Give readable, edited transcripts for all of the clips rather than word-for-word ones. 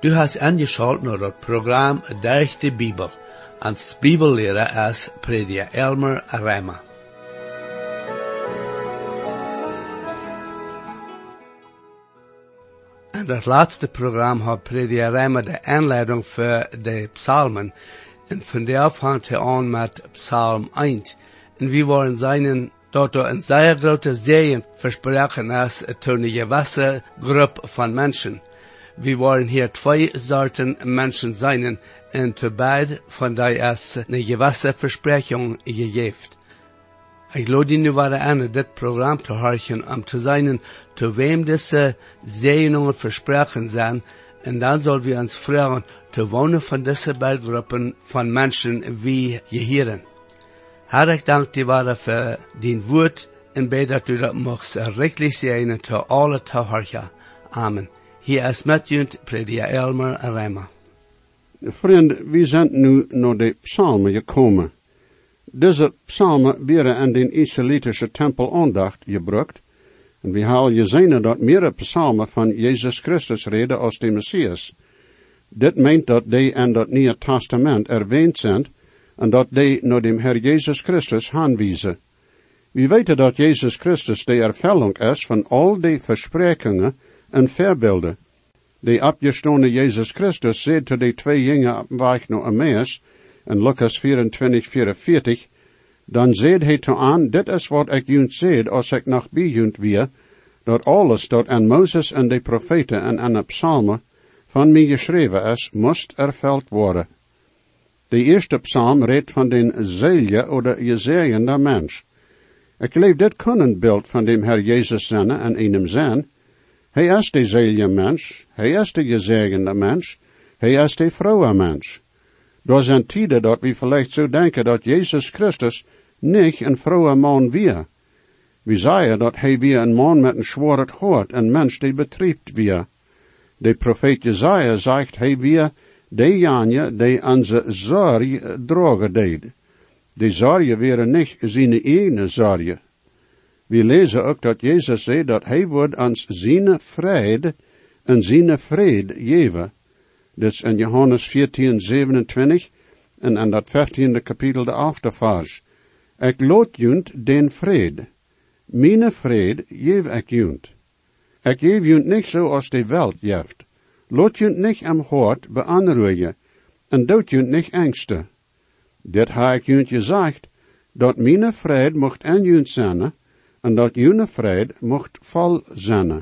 Du hast angeschaut naar het programma Durch de Bibel. Als Bibellehrer is prediker Elmer Reimer. In het laatste programma had prediker Reimer de aanleiding voor de psalmen. En vandaag vangt hij aan met Psalm 1. En we waren zijn dat er een zeer grote zegen versproken is toen een gewisse groep van mensen. We waren hier twee soorten mensen zijn en te beide van die is een gewisse verspreching gegeven. Ik lade nu weer aan dit programma te horen om te zijn te wem deze zegeningen versproken zijn. En dan zullen we ons vragen te wonen van deze beide groepen van mensen wie je hieren. Hartelijk dank die waarde voor die woord en bid dat u dat mocht rechtlich zijn te alle te horen. Amen. Hier is met u prediker Elmer Reimer. Vriend, we zijn nu naar de psalmen gekomen. Deze psalmen werden aan de Israëlitische tempel aandacht gebruikt. En we hebben gezien dat meerdere psalmen van Jezus Christus reden als de Messias. Dit meent dat die in het Nieuwe Testament erwähnt zijn en dat die naar de Heer Jezus Christus aanwijzen. We weten dat Jezus Christus de ervulling is van al die versprekingen en voorbeelden. De opgestane Jezus Christus zei tot de twee jongen op weg naar Emmaus, in Lucas 24:44, dan zei hij te aan, dit is wat ik junt zei als ik nog bij junt weer, dat alles dat aan Mozes en de profeten en aan de psalmen van mij geschreven is, moest ervuld worden. De eerste psalm redt van den zelje oder gezegende mens. Ik leef dit kundenbeeld van dem Herr Jezus zijn en in hem zijn. Hij is de zelje mens, hij is de gezegende mens, hij is de vrouwe mens. Er zijn tijden dat we vielleicht zo denken dat Jezus Christus niet een vrouwe man weer. We zeggen dat hij weer een man met een zwaard hoort, een mens die betriebt weer. De profeet Jesaja zegt hij weer de janje die onze zorg dragen deed. De zorgen waren niet zijn eigen zorgen. We lezen ook dat Jezus zei dat hij wordt ons zijn vrede en zijn vrede geven. Dus in Johannes 14:27 en in dat 15e kapitel de aftervers. Ik laat junt den vrede. Mijn vrede geef ik junt. Ik geef junt niet zoals de wereld geeft. Laat junt niet am hart beanruigen en doet junt niet angsten. Dit ha ik junt gezegd, dat mijn vrede mocht aan junt zijn en dat jullie vrede mocht vol zijn.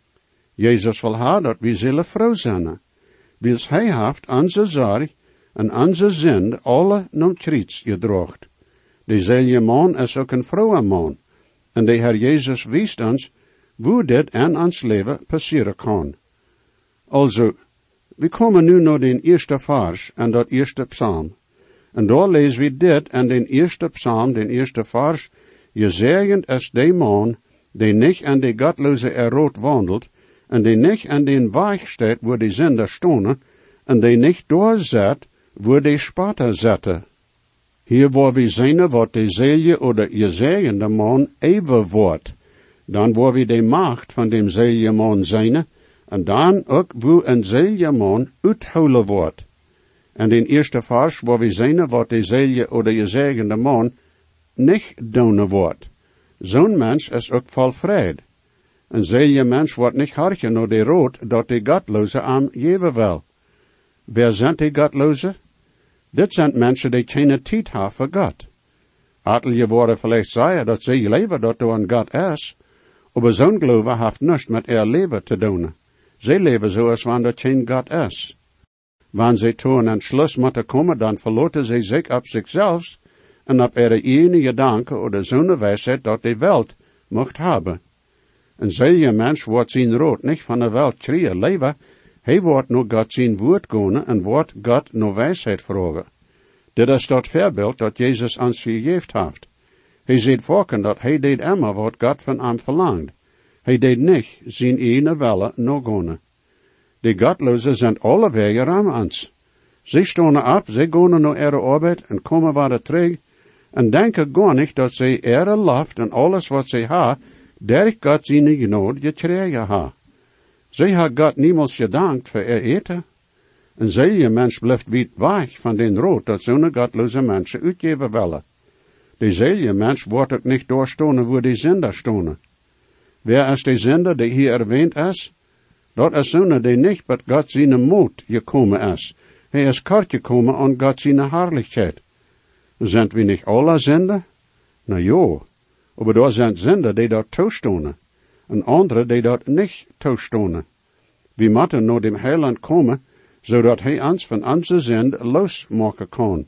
Jezus wil ha dat we zullen vrouw zijn. Wils hij heeft onze zorg en onze zin alle naar kriets gedraagd. De zelje man is ook een vrouwenman. En de Heer Jezus wijst ons hoe dit in ons leven passeren kan. Also, we komen nu naar de eerste vers en dat eerste psalm. En daar lezen we dit in de eerste psalm, de eerste vers. Gezegend is de man, die niet aan de godloze errood wandelt, en die niet aan den weg staat, waar de zinder stonen, en die niet doorzet, waar de spatter zetten. Hier waar we zien wat de zelje oder gezegende man even wordt, dan waar we de macht van dem zelje man zijn, en dan ook waar een zelje man uithouden wordt. En in eerste vers waar we zien wat de zelje oder gezegende man niet doen wordt. Zo'n mens is ook vol vrede. Een zelje mens wordt niet harken naar de rood dat de godloze aan geven wil. Wer zijn de godloze? Dit zijn mensen die geen tijd hebben voor God. Atel worden vielleicht zeggen dat ze leven dat er een God is, maar zo'n geloof heeft niets met haar leven te doen. Ze leven zoals wanneer er geen God is. Wanneer ze toen een Schluss moeten komen, dan verloten ze zich op zichzelf en op ihre ene gedanken oder zo'n wijsheid dat de wereld mocht hebben. Een zelje mens wordt zijn rood niet van de wereld krieën leven, hij wordt naar God zijn woord gaan en wordt God naar wijsheid vragen. Dit is dat voorbeeld dat Jezus ons gegeven heeft. Hij ziet voorken dat hij deed immer wat God van hem verlangt. Hij deed niet zijn ene wille naar gaan. De godlozen zijn alle wegen aan ons. Ze staan op, ze gaan naar ihre arbeid en komen weer terug en denken gar niet dat ze ihre loft en alles wat ze ha, der God zijn genade gekregen ha. Ze ha God niemals gedankt voor ihr eten. Een zelige mens blijft weit weg van den rood dat zo'n godloze mensen uitgeven willen. De zelige mens wordt ook niet doorstonen waar die zender stonen. Wer is de zender die hier erwähnt is? Dat is zo'n die niet met God zijn moed gekomen is. Hij is kort gekomen aan God zijn herrlichkeit. Zijn we niet alle zender? Nou ja, aber daar zijn zender die dat toestonen. En andere die dat niet toestonen. We moeten naar dem Heiland komen, zodat hij ons van onze zend losmaken kan.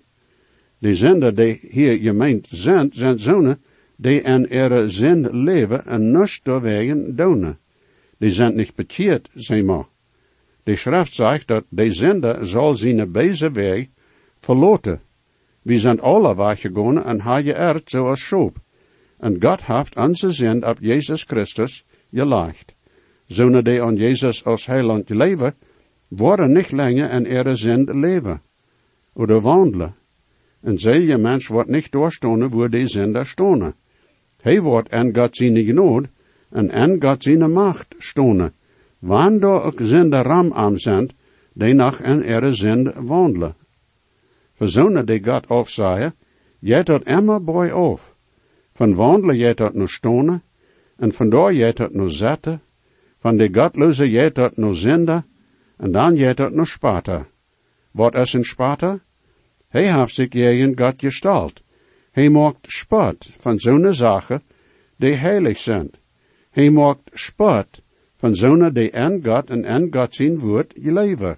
De zender die hier gemeend zijn zonen die in ihre zend leven en niets doorwegen doen. Die zijn niet bekeerd, zeg maar. De schrift zegt dat de zender zal zijn beze weg verloten. We zijn alle weggegaan en hebben geërfd zoals Schoop. En God heeft onze zend op Jezus Christus gelegd. Zonen die aan Jezus als heiland leven, worden niet langer in ihre zend leven. Oder wandelen. Een zelige mens wordt niet doorstonen waar die zender stonen. Hij wordt in God zijn genade en in God zijn macht stonen. Wanneer ook zender ram am zijn, die nog in ihre zend wandelen. Voor zonen die God afzaaien, jij dat immer bij af. Van wandelen jij dat nu stonen, en vandaar jij dat nu zetten, van de godloze jij dat nu zender, en dan jij dat nu spater. Wat is een spater? Hij heeft zich in God gestalt. Hij maakt spot van zo'n zaken die heilig zijn. Hij maakt spot van zo'n die in God en in God zijn woord leven.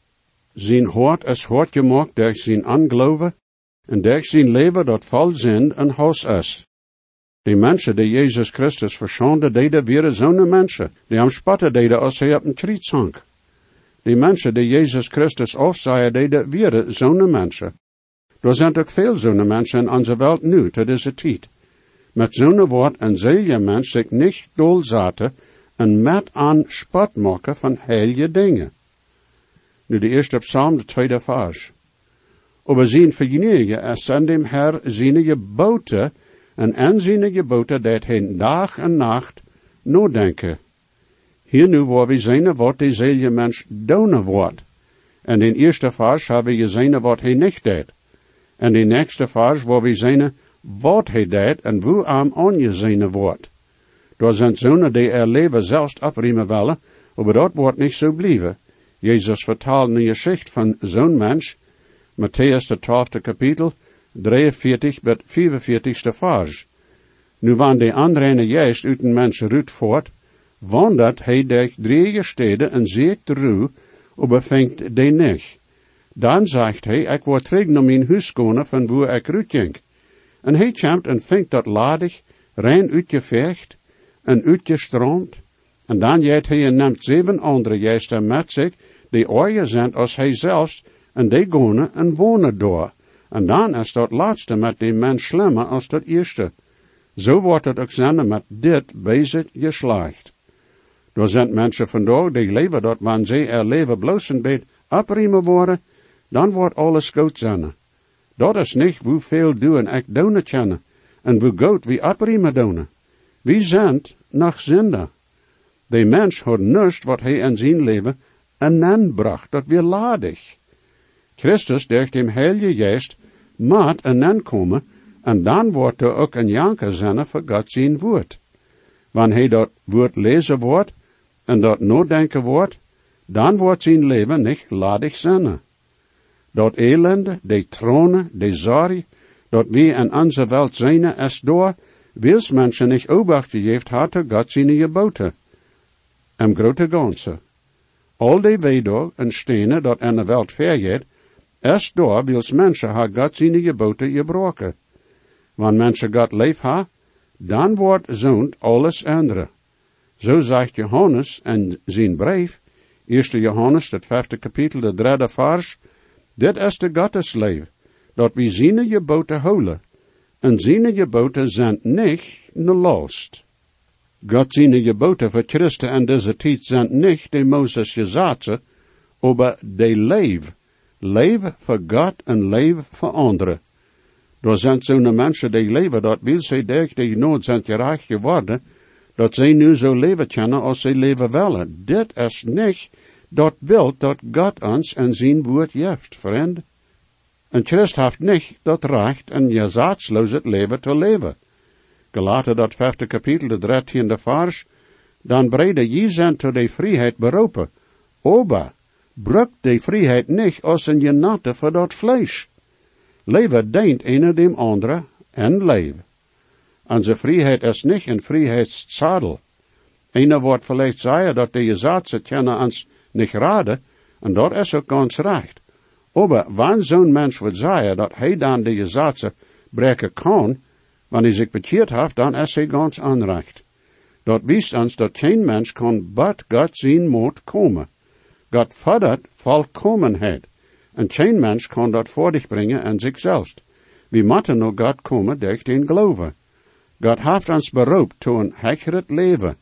Zijn hart is hard gemaakt door zijn aangeloven en door zijn leven dat vol zin en huis is. Die mensen die Jezus Christus verschonden deden weer zo'n mensen, die am spotten deden als hij op een kriet zonk. Die mensen die Jezus Christus afzaaien deden weer zo'n mensen. Er zijn ook veel zo'n mensen in onze wereld nu, te deze tijd. Met zo'n woord een zelige mens zich niet doelzaten en met aan spot maken van heilige dingen. Nu de eerste psalm, de tweede vers. Aber zijn vergnügen is aan dem Herr zijn geboten en aan zijn geboten dat hij dag en nacht nadenken. Hier nu waar we zijn wat die zelige mens doen wordt. En in eerste vers hebben we gezien wat hij niet deed. En in nächste vers waar we zijn wat hij deed en hoe hem aangezien wordt. Daar zijn zonen die leven zelfs opriemen willen, maar dat wordt niet zo blijven. Jezus vertaalt een geschichte van zo'n mens, Matthäus de 12e kapitel, 43 tot 44ste vers. Nu wanneer de andere juist uit een mens ruut voort, wandert hij durch 3 steden en ziet de ruw, maar vindt die niet. Dan zegt hij, ik word terug naar mijn huis komen van waar ik uitging. En hij komt en vindt dat ladig, rein uitgeveegd en uitgestroomd. En dan jeet hij en neemt 7 andere juisten met zich, die ooier zijn als hij zelfs, en die gaan en wonen door. En dan is dat laatste met die mens slimmer als dat eerste. Zo wordt het ook zijn met dit bezig geslaagd. Er zijn mensen vandaag die leven dat wanneer zij er leven bloos een beetje opriemen worden, dan wordt alles goed zijn. Dat is niet hoeveel du en ik doen kennen, en hoe goed we opriemen doen. We zijn nog zinder. De mens had niets wat hij in zijn leven en bracht, dat weer ladig. Christus durch dem Heilige Geest maat en komen, en dan wordt er ook een janker zijn voor God zijn woord. Wanneer hij dat woord lezen wordt, en dat nadenken wordt, dan wordt zijn leven niet ladig zijn. Dat elende, de tronen, de zorg, dat we in onze wereld zijn, is door, wils mensen niet obacht gegeven hadden God zijn geboten. Im grote ganze. Al die weedag en stenen dat in de wereld vergeet, is door, wils mensen ha God zijn geboten gebroken. Wanneer mensen God lief ha, dan wordt zoont alles andere. Zo zegt Johannes in zijn brief, 1 Johannes, het 5e kapitel, de 3e vers, dit is de Gottesleef, dat we zijn geboten houden, en zijn geboten zijn niet ne last. God zijn geboten voor Christen en deze tijd zijn niet de Moses gezaten, maar de leef. Leven voor God en leven voor anderen. Er zijn zo'n mensen die leven, dat wil zij durch die nood zijn gerecht geworden, dat zij nu zo leven kunnen als zij leven willen. Dit is niet dat Bild dat Gott ons en zijn woord geeft, vriend. Een Christ heeft niet dat recht en jazaatsloos het leven te leven. Gelaten dat 5e kapitel, de 13e vers, dan brede je zijn tot de vrijheid beroepen. Oba, bruk de vrijheid niet als een genade voor dat vlees. Leven dient een dem andere en leven. Onze vrijheid is niet een vrijheidszadel. Einer wordt vielleicht zeggen dat de Gesetze kennen ons niet raden, en dat is ook ganz recht. Aber wanneer zo'n mens wordt zeggen dat hij dan de Gesetze breken kan, wanneer hij zich bekeerd heeft, dan is hij ganz onrecht. Dat wijst ons dat geen mens kan but God zijn moet komen. God fordert volkomenheid, en geen mens kan dat voor zich brengen en zichzelf. We moeten naar God komen durch den geloven. God heeft ons beroepen tot een hecheret leven.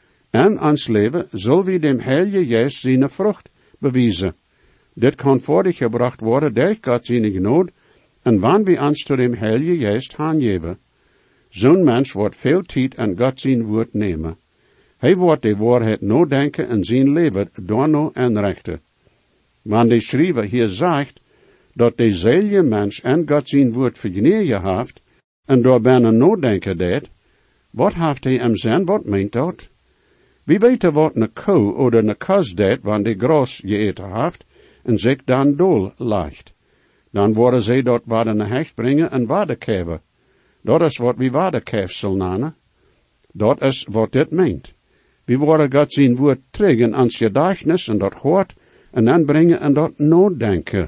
En ons leven zal we dem Heilige Geest zijn vrucht bewijzen. Dit kan voor zich gebracht worden durch God zijn genade, en wanneer we ons tot dem Heilige Geest aangeven. Zo'n mens wordt veel tijd en God zijn woord nemen. Hij wordt de waarheid nadenken en zijn leven doorno en rechten. Wanneer de schrijver hier zegt, dat dezelfde mens en God zijn woord vergenegen heeft, en door bijna nadenken deed, wat heeft hij hem zijn, wat meent dat? Wie weet wat een koe of een kas deed, wanneer die gras geëten heeft, en zich dan dool ligt. Dan worden zij dat waar een hecht brengen en waardekijven. Dat is wat we waardekijf zullen namen. Dat is wat dit meent. We worden God zijn woord terug in ons gedachtenis en dat hoort, en dan brengen en dat nadenken.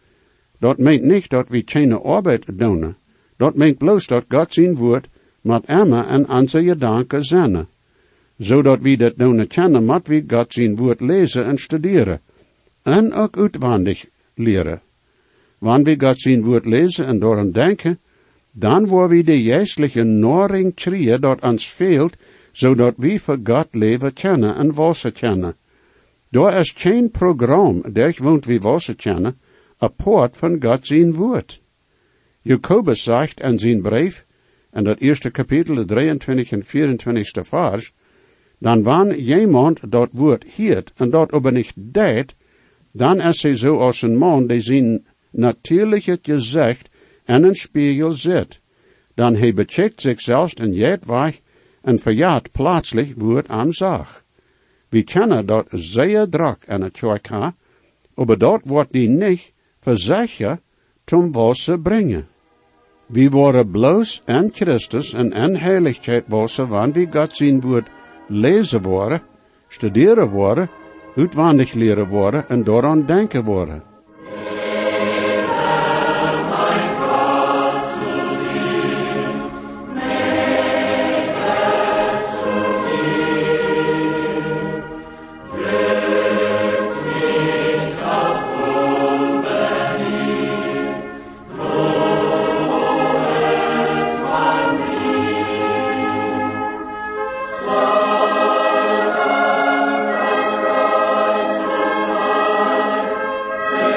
Dat meent niet dat we geen arbeid doen. Dat meent bloos dat God zijn woord met emma en onze gedanken zijn. Zodat we dat doen kennen, moet we God zijn woord lezen en studeren. En ook uitwendig leren. Wanneer we God zijn woord lezen en door denken, dan worden we de geestelijke naring krijgen dat ons veelt, zodat we voor God leven kennen en wassen kennen. Daar is geen programma, durch woont we wassen kennen, apart van God zijn woord. Jacobus zegt in zijn brief, en dat eerste kapitel, de 23 en 24 vers, dan wanneer iemand dat woord hield en dat aber niet deed, dan is hij zo als een man die zijn natuurlijke gezicht en een spiegel zit. Dan hij becheckt zichzelf en jeet weg en verjaart plaatselijk woord aan zag. We kennen dat zeer druk en het tjoika, aber dat wordt die niet verzekerd zum wassen brengen. We worden bloos en Christus en heiligheid wassen, wanneer we God zijn woord lezen worden, studeren worden, uitwendig leren worden en daaraan denken worden. Amen.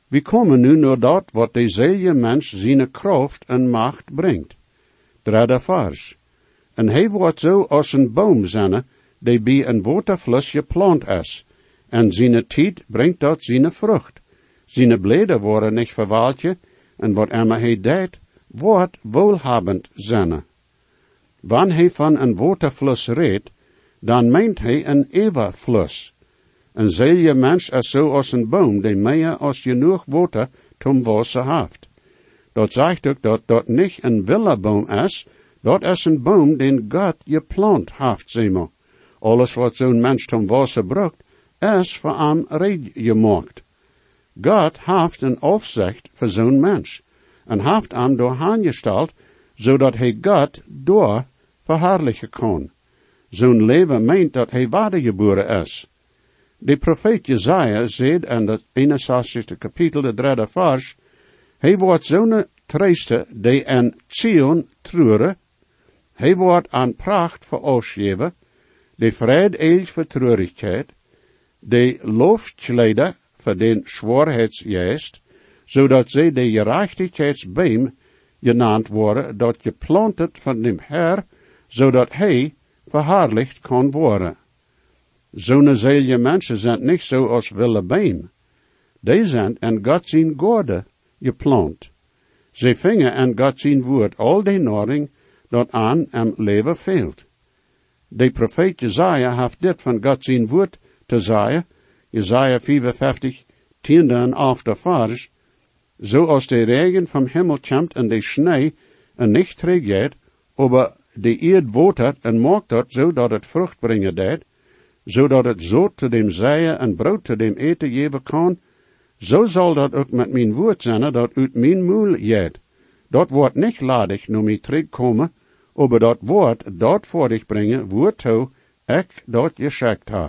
We komen nu naar dat wat dezelfde mens zijn kracht en macht brengt. Derde vers. En hij wordt zo als een boom zijn, die bij een waterfluss geplant is, en zijn tijd brengt dat zijn vrucht. Zijn bleden worden niet verwaaltje, en wat hij deed, wordt wohlhabend zijn. Wanneer hij van een waterfluss redt, dan meent hij een eeuwigfluss. Een zelje mens is zo als een boom, die meer als genoeg water tom wassen heeft. Dat zegt ook dat niet een willeboom is, dat is een boom den God geplant heeft, zeg maar. Alles wat zo'n mens tom wassen brukt, is voor hem red gemaakt. God heeft een opzicht voor zo'n mens, en heeft hem door aangesteld, zodat hij God door verherrlijken kan. Zo'n leven meent dat hij wedergeboren is. De profeet Jesaja zei in het 61 kapitel, de derde vers, hij wordt zo'n trieste, die in Zion treuren, hij wordt aan pracht verausgeven, de vrede eelt voor treurigheid, de loofkleider voor den zwaarheidsgeest, zodat zij de gerechtigheidsbeam genaamd worden, dat geplantet van dem Heer, zodat hij verherrlicht kan worden. Zo'n zelje mensen zijn niet zo als willebeem. Die zijn in God zijn gorde geplant. Ze vingen in God zijn woord al die naring dat aan hem leven veelt. De profeet Jesaja heeft dit van God zijn woord te zeggen, Jesaja 55, 10 en 11 vers, zoals de regen vom Himmel komt en de Schnee en nicht teruggeht, aber de eerd watert en maakt dat zodat het vrucht brengen deed, zodat het zout te dem zeeën en brood te dem eten geven kan, zo zal dat ook met mijn woord zijn dat uit mijn moel jeet. Dat wordt niet ladig naar mij terugkomen, aber dat woord dat voor dich brengen, woord ik dat geschickt ha.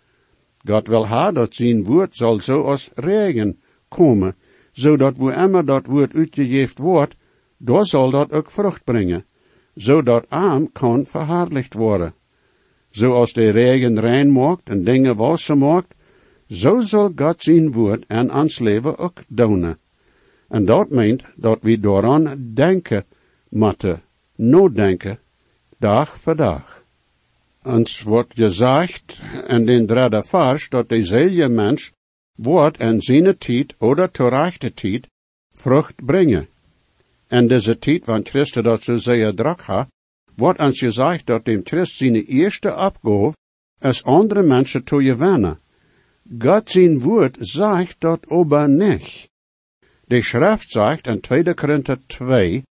God wil ha dat zijn woord zal zo als regen komen, zodat wo immer dat woord uitgegeven wordt, daar zal dat ook vrucht brengen, zodat arm kan verherrlicht worden. Zoals de regen rein maakt en dingen wassen maakt, zo zal God zijn woord en ons leven ook doen. En dat meent dat we daaraan denken moeten, nadenken, dag voor dag. Ons wordt gezegd in den derde vers dat dezelfde mens wordt in zijn tijd oder terechte tijd vrucht brengen. En deze tijd, want Christus dat zo zeer druk had, wordt ons gezegd dat dem Christ zijn eerste opgave is andere mensen te gewinnen. God zijn woord zegt dat aber niet. De schrift zegt in 2 Korinther 2,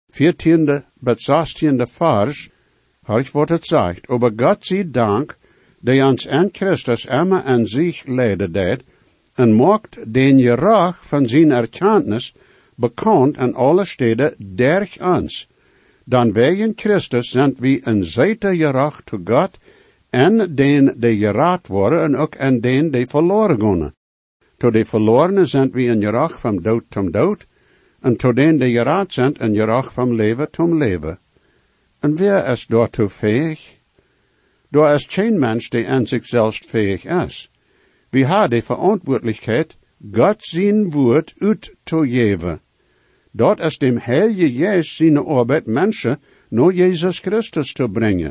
14 bis 16 vers, hoor wat het zegt, aber God zij dank, die ons in Christus immer en zich leiden deed, en maakt den gerach van zijn erkenntnis bekend in alle steden durch ons. Dan wegen Christus zijn we een zijde gerach to God, en den die geraad worden, en ook en den die verloren gaan. To de verlorenen zijn we een gerach van dood tot dood, en to den die geraad zijn een gerach van leven tot leven. En wie is daartoe fähig? Daar is geen mens die aan zichzelf fähig is. We hebben de verantwoordelijkheid, God zijn woord uit te geven. Dat is dem Heilige Geest zijn arbeid mensen naar Jezus Christus te brengen.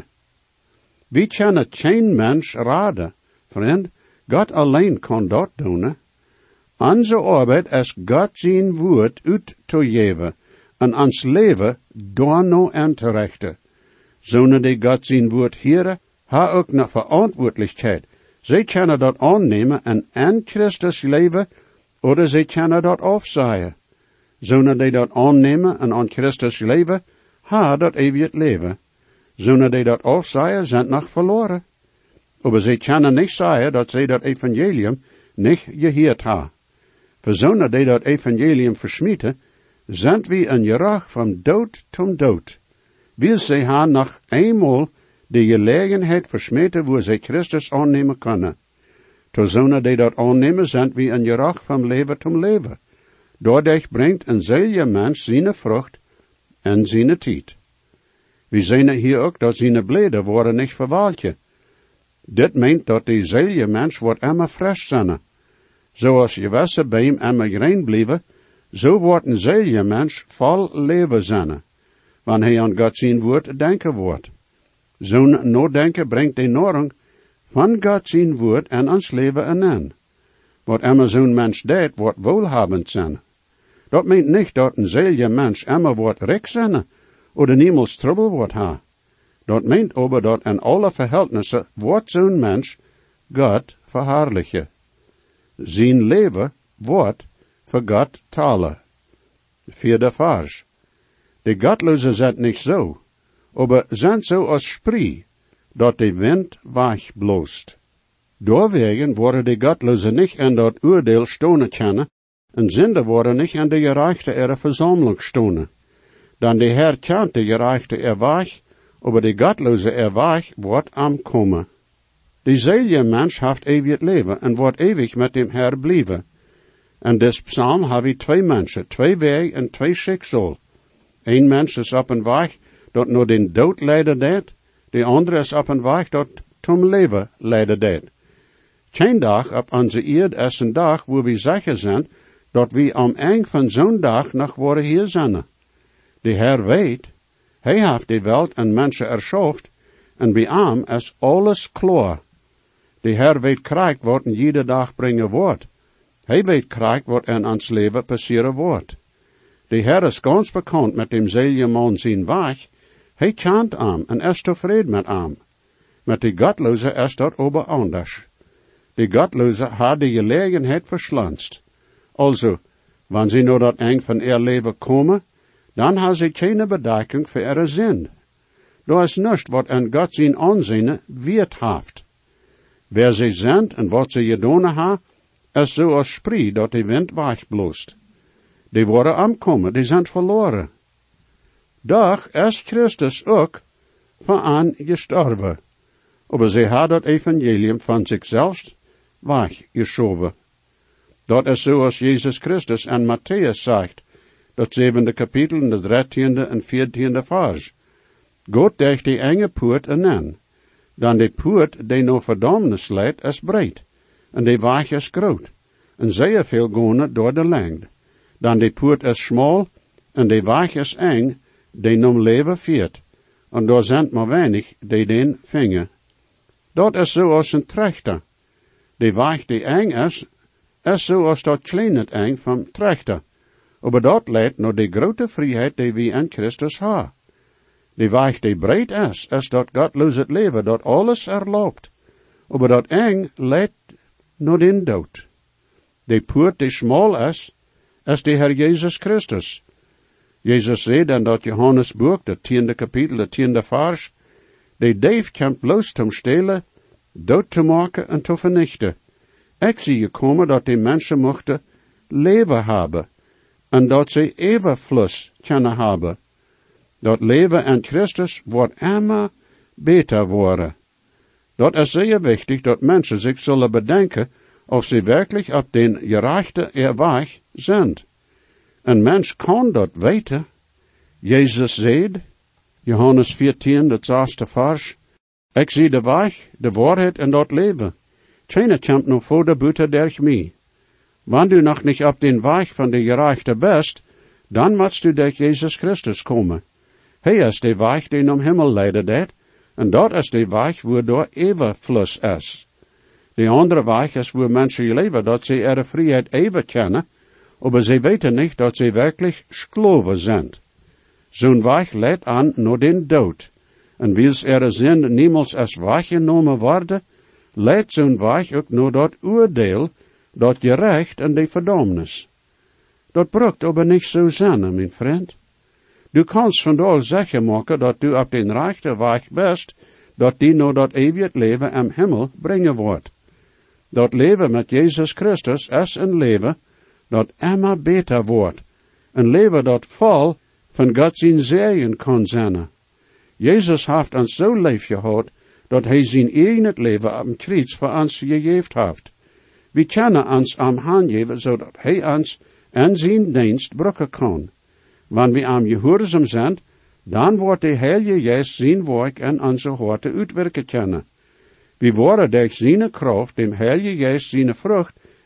We kunnen geen mens raden, vriend. God alleen kan dat doen. Onze arbeid is God zijn woord uit te geven en ons leven daarna aan te richten. Zonen die God zijn woord heren, ha ook een verantwoordelijkheid. Zij kunnen dat aannemen en aan Christus leven, oder zij kunnen dat afzaaien. Zonen die dat aannemen en aan Christus leven, ha dat eeuwig leven. Zonen die dat afzaaien, zijn nog verloren. Aber zij kunnen niet zeggen dat zij dat evangelium niet gehoord ha. Voor zonen die dat evangelium versmieten, zijn we een gerach van dood tot dood. Wil zij ha nog eenmaal de gelegenheid versmeten, waar zij Christus aannemen kunnen. To zonen die dat aannemen, zijn we een gerach van leven tot leven. Doordat brengt een zelje mens zijn vrucht en zijn tijd. We zien hier ook dat zijn bleden worden niet verwaaltje. Dit meent dat de zelje mens wordt immer frisch zijn. Zoals je wasser bij hem en rein blijven, zo wordt een zelige mens vol leven zijn, wanneer hij aan God zijn woord denken wordt. Zo'n nadenken brengt de norm van God zijn woord en ons leven aan. Wat immer zo'n mens deed, wordt wohlhabend zijn. Dat meent niet dat een zelige mens immer wordt rijk zijn, oder niemals trouble wordt ha. Dat meent aber dat in alle verhältnissen wordt zo'n mens God verherrlichen. Zijn leven wordt voor God talen. 4e vers. De Gottlosen zijn niet zo, aber zijn zo als sprie, dat de wind wegbloost. Doorwegen worden de Gottlosen niet in dat oordeel stonen kennen, en zinden worden niet in de gerechte er verzameling stonen. Dan de Herr kent de gerechte er weg, aber de Gottloze er weg wordt aankomen. De zelige mens heeft eeuwig leven en wordt eeuwig met dem Herr blijven. En des psalm hebben 2 mensen, 2 weg en 2 schiksel. 1 mens is op een weg dat naar den dood leiden deed, de andere is op een weg dat zum leven leiden deed. Geen dag op onze eerd is een dag waar we zeker zijn dat we am eind van zo'n dag nog worden hier zijn. De Herr weet, hij heeft de wereld en mensen erschaft, en bij hem is alles klaar. De Herr weet krijg wat in jede dag brengen wordt. Hij weet krijg wat in ons leven passeren wordt. De Herr is ganz bekend met dem zelige man zijn weg. Hij kent hem en is tevreden met hem. Met de Gottloze is dat aber anders. De Gottloze had de gelegenheid verslanst. Also, wanneer ze naar dat eind van ihr leven komen, dan hebben ze geen bedekking voor ihre zin. Er is niets wat in God zijn aanzien weert heeft. Wer ze zijn en wat ze gedaan hebben, is zo als sprie dat de wind wegbloost. Die worden aankomen, die zijn verloren. Doch is Christus ook voor aan gestorven. Aber ze had dat evangelium van zichzelf weggeschoven. Dat is zoals Jezus Christus en Matthäus zegt, dat 7e kapitel, de 13e en 14e vers. God deed die enge poort aan, dan de poort die naar verdommnis leidt is breed, en de weg is groot, en zeer veel gaan door de lengte. Dan de poort is smal, en de weg is eng, die naar leven viert, en daar zijn maar weinig die den vingen. Dat is zoals een trechter. De weg die eng is zoals dat kleine eng van trechter. Aber dat leidt naar de grote vrijheid die we in Christus hebben. De weg die breed is dat Gottloos het leven, dat alles erlaubt. Aber dat eng leidt naar den dood. De poort die smal is de Herr Jezus Christus. Jezus zei dan dat Johannesboek, de 10e kapitel, de 10e vers, de dief komt bloos om stelen, dood te maken en te vernichten. Ik zie gekomen dat die mensen mochten leven hebben, en dat ze evenvloed kunnen hebben. Dat leven in Christus wordt immer beter worden. Dat is zeer wichtig dat mensen zich zullen bedenken of ze werkelijk op den gerechte weg zijn. Een mens kan dat weten. Jezus zei, Johannes 14, dat 6e vers, ik zie de weg, de waarheid en dat leven. Keine komt nog voor de buiten durch mij. Wanneer du nog niet op den weg van de gerechte bent, dan moet du durch Jezus Christus komen. Hij is de weg die naar Himmel leidt deed, en dat is de weg waardoor evenvloed is. De andere weg is waar mensen leven dat ze ihre vrijheid even kennen, aber ze weten niet dat ze werkelijk Sklaven zijn. Zo'n weg leidt aan naar den dood, en wils ihre zin niemals als weggenomen worden, leidt zo'n weg ook naar dat oordeel, dat gerecht en de verdommnis. Dat brukt aber niet zo zijn, mijn vriend. Du kannst vandaag zeker maken dat du op den rechte weg bent, dat die naar dat eeuwig leven im Himmel brengen wordt. Dat leven met Jezus Christus is een leven dat immer beter wordt. Een leven dat vol van God zijn zegen kan zijn. Jezus heeft ons zo lief gehad, dat hij zijn eigen leven op een kruis voor ons gegeven heeft. We kunnen ons aan hem geven, zodat hij ons en zijn dienst brukken kan. Wanneer we aan gehoorzaam zijn, dan wordt de Heilige Geest zijn werk in onze harten uitwerken kunnen. We worden durch zijn kracht dem Heilige Geest zijn vrucht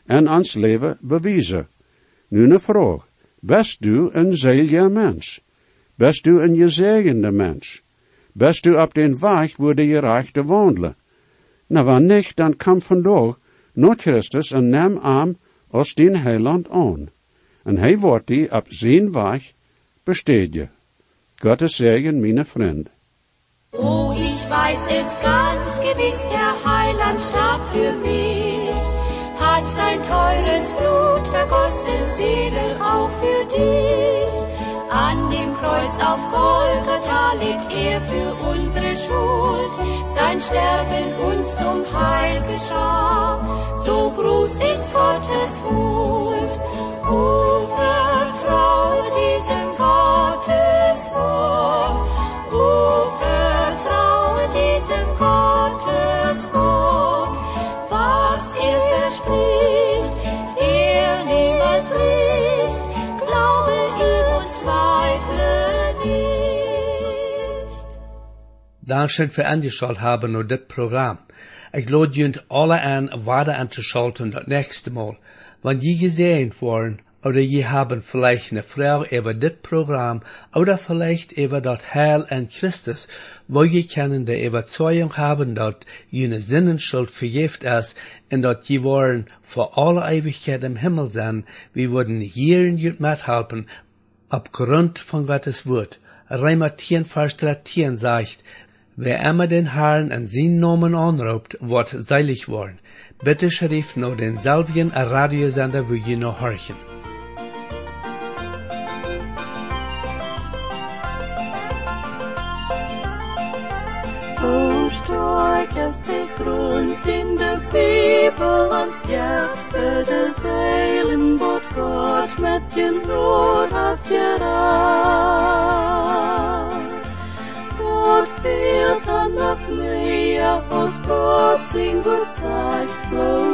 en ons leven bewijzen. Nu een vraag. Best du een zeeliger mens? Best du een gezegende mens? Best du op den weg waar de gerechte wandelen? Nou, wanneer niet, dan kom vandaag naar Christus en neem hem als den heiland aan. En hij wordt die op zijn weg besteden. Gottes Segen, meine Freund. Oh, ich weiß es ganz gewiss, der Heiland starb für mich, hat sein teures Blut vergossen, Seele auch für dich. An dem Kreuz auf Golgatha litt für unsere Schuld, sein Sterben uns zum Heil geschah, so groß ist Gottes Huld. Oh, vertraue diesem Gottes Wort, oh, vertraue diesem Gottes Wort, was verspricht, niemals bricht, glaube ihm und zweifle nicht. Dankeschön für angeschaut haben und das Programm. Ich lade junt alle an, weiter anzuschalten das nächste Mal. Wenn je gesehen worden, oder je haben vielleicht eine Frage über das Programm, oder vielleicht über das Heil an Christus, wo je können die Überzeugung haben, dass jene Sinnenschuld vergift ist, und dass je wollen vor aller Ewigkeit im Himmel sein, wir würden hier in jut mithelfen, aufgrund von Gottes Wort. Römer 10, Vers 13 sagt, wer immer den Herrn an seinen Namen anruft, wird selig worden. Bitte schrift noch den selben Radiosender, wo ihr noch horchen. O stark ist die Grund in der Bibel ans Hjärta des Heilen, vad Gott med sin råd hat gerat. Gott fehlt an auf mir, aus Gott sin Gott Zeit,